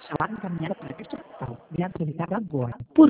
sono anche cambiate perché c'è stata di altre di Carabuone.